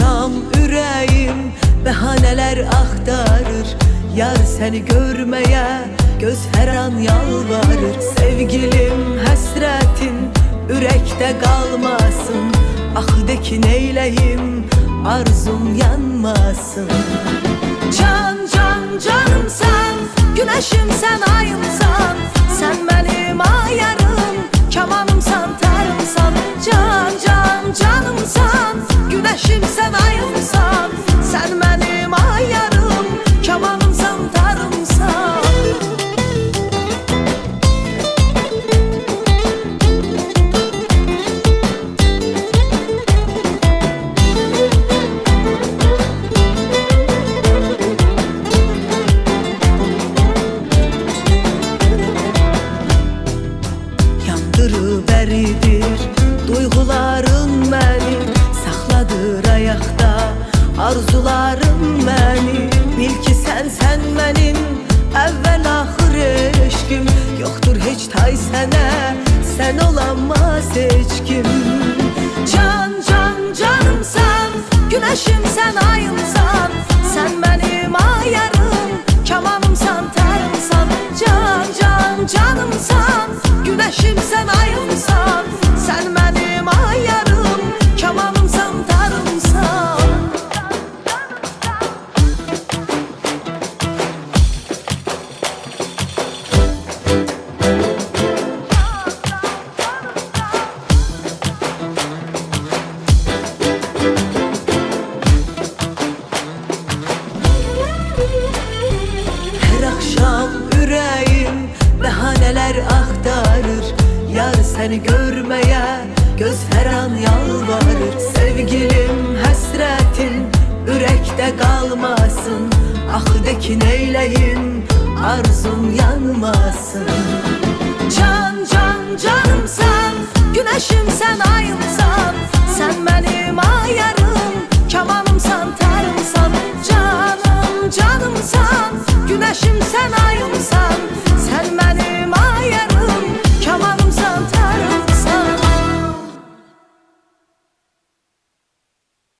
akşam ürəyim bəhanələr axtarır. Yar səni görməyə göz hər an yalvarır. Sevgilim həsrətin ürəkdə qalmasın. Axı de ki neyləyim arzum yanmasın. Can can canımsan, güneşimsən, ayımsan. Sen benim ayarım, kamanımsan, tarımsan. Can can canımsan, güneşimsən, ayımsan. Sen benim ayarım, kamanımsan, tarımsan. Yandırıveridir duyguların məni, saxladır ayaqda arzularım məni. Bil ki sən mənim əvvəl axır eşqim. Yoxdur heç tay sənə, sən olanmaz heç kim. Can can canımsan, güneşimsən, ayımsan. Sen benim ayarım, kamanımsan, tarımsan. Can can canımsan, güneşimsən, ayımsan. Sen benim ayarım, kamanımsan, tarımsan. Her akşam ürəyim bəhanələr axtarır. Yar səni görməyə göz hər an yalvarır. Sevgilim həsrətin ürəkdə qalmasın. Axı de ki neyləyim arzum yanmasın. Can can canımsan, güneşimsən, ayımsan. Sen benim ayarım,